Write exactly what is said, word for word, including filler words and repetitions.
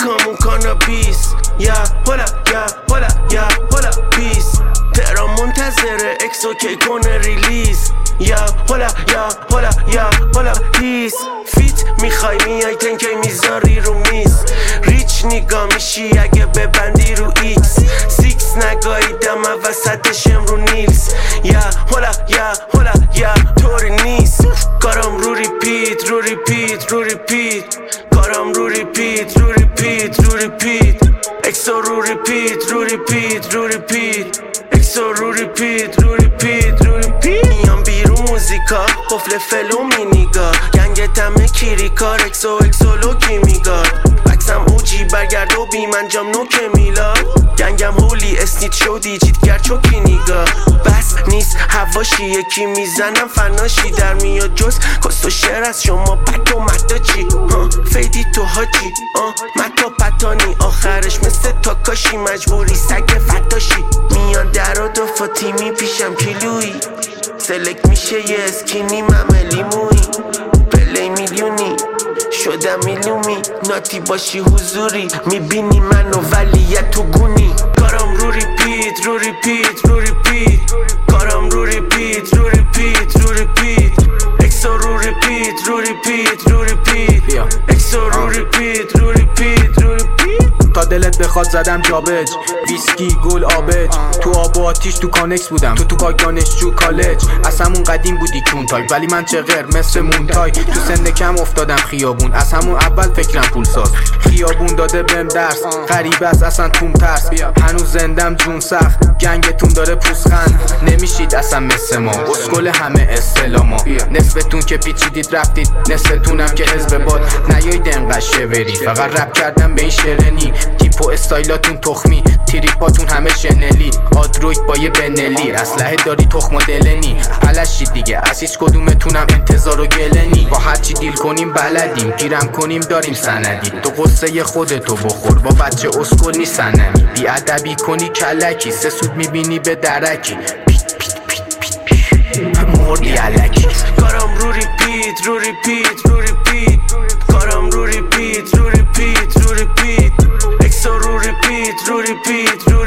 همون کانابیس یا هولا یا هولا یا هولا پیس تهران منتظر اکسو کی کنه ریلیز یا هولا یا هولا یا هولا پیس فیت میخوای میای تنکی میذاری رو میز ریچ نگاه میشی اگه ببندی رو ایکس سیکس نگاهیدم وسطشم رو نیلز یا هولا یا هولا یا طوری نیست کارم رو ریپیت رو ریپیت رو ریپیت کارم رو ریپیت رو ریپیت رو ریپیت اکسو رو ریپیت رو ریپیت رو ریپیت اکسو رو ریپیت رو ریپیت رو ریپیت میام بیرون موزیکا قفل فلو مینیگا گنگ تمه کیریکار اکسو اکسو لوکی میگار بکسم اوجی برگرد و بی منجام نوک میلاد گنگم هولی اسنیت شدی چیتگر چوکی نیگا بس نیست هواشی یکی میزنم فناشی در میاد جز کست و شعر از شما پت و متا چی فیدی تو حاجی متا پتانی آخرش مثل تاکاشی مجبوری سگ فتاشی میان در و دو فاطیمی پیشم کیلویی سلک میشه یه اسکینی مملی موی پلی میلیونی شدم میلیومی ناتی باشی حضوری میبینی منو ولیت تو گونی کارم رو ریپیت رو ریپیت رو ریپیت کارم رو ریپیت رو ریپیت رو ریپیت اکسو رو ریپیت رو ریپیت رو ریپیت اکسو رو ریپیت رو ریپیت رو ریپیت تا دلت بخواد زدم جابج ویسکی گل آبج تو آب و آتیش تو کانکس بودم تو تو پاک دانشجو کالج از همون قدیم بودی کون تای ولی من چه غیر مثل مونتای تو سن کم افتادم خیابون از همون اول فکرم پول ساز خیابون داده بهم درس غریبه است اصلا توم ترس هنوز زندم جون سخت گنگتون داره پوسخند نمیشید اصلا مثل ما اسکل همه استلاما نصفتون که پیچیدید رفتید نصفتونم که حزب باد نیایید انقدر شوری فقط رپ کردم به این شرنی تیپ و استایلاتون تخمی تریپاتون همه شنلی آدروید با یه بنلی اسلحه داری تخم و دلنی پلشید دیگه از هیچ کدومتونم انتظار و گلنی با هرچی دیل کنیم بلدیم گیرم کنیم داریم سندی تو قصه خودتو بخور با بچه اسکل نی سنمی بی ادبی کنی کلکی سه سود میبینی به درکی پیت پیت پیت پیت پیت مردی علکی کارم رو ریپیت رو ریپیت رو ریپیت کارم رو ریپیت رو ریپیت رو ریپیت اکسو رو ریپیت رو ریپیت رو